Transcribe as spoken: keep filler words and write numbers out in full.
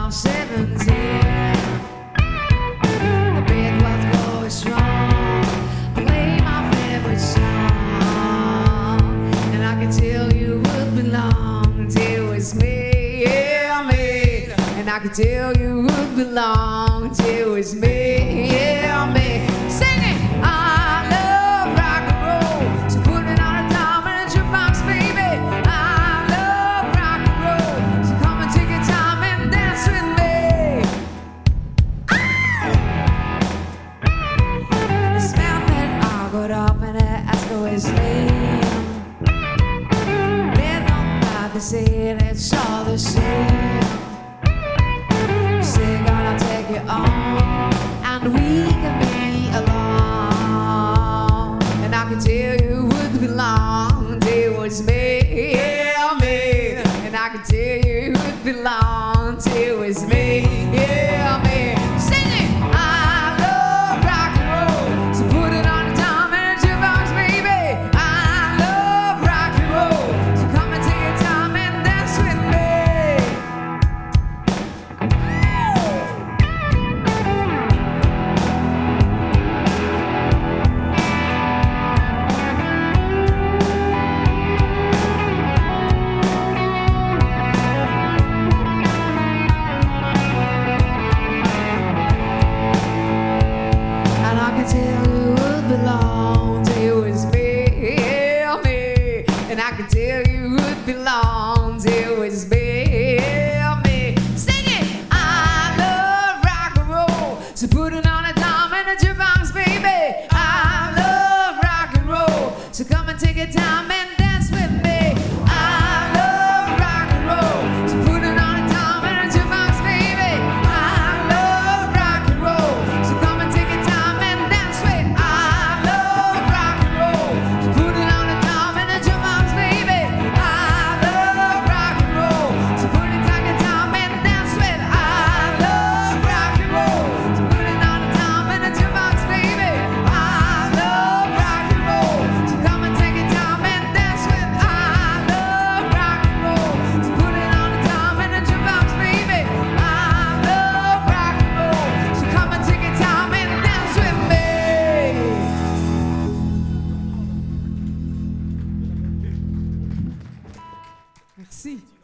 was seventeen. The bed was going strong. Play my favorite song, and I could tell you would belong till it's me, yeah, me. And I could tell you would belong till it's me, yeah, me. Sing it! I love rock and roll, so put it on a dime and a jukebox, baby. I love rock and roll, so come and take your time and dance with me. The smell that I got up and I asked for his name. They don't have to say it, it's all the same. Say, gonna take you on, and we can be alone. And I can tell you would belong till it's me, yeah, me. And I can tell you would belong till it's me, yeah, me. Sing it! I love rock and roll, so put it on a dime and a jukebox, baby. I love rock and roll, so come and take your time and dance with me. And I can tell you would belong till it's me, yeah, me. And I can tell you would belong till it's me, yeah, me. Sing it! I love rock and roll, so put it on a dime and a jukebox, baby. I love rock and roll, so come and take your time and dance with me. I love rock and roll, so put it on a dime and a jukebox, baby. I love rock and roll, so come and take your time and dance with. I love rock and roll, so put it on a dime and a jukebox, baby. I love rock and roll, so put it on your time and dance with. I love rock and roll, so put it on a dime and a jukebox, baby. I love rock and roll, so come and take your time and dance with. I love rock and roll, so put it on a dime and a jukebox, baby. I love rock and roll, so come and take your time and dance with me. Merci.